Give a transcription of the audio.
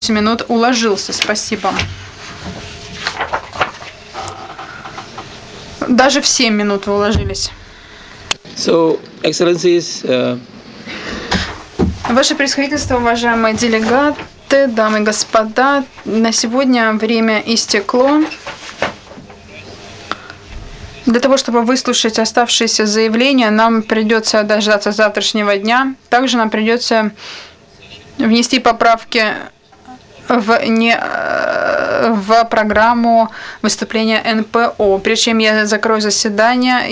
минут уложился, спасибо. Даже в 7 минут вы уложились. So, Excellencies, Ваше Превосходительство, уважаемые делегаты, дамы и господа, на сегодня время истекло. Для того, чтобы выслушать оставшиеся заявления, нам придется дождаться завтрашнего дня. Также нам придется внести поправки в программу выступления НПО. Прежде чем я закрою заседание,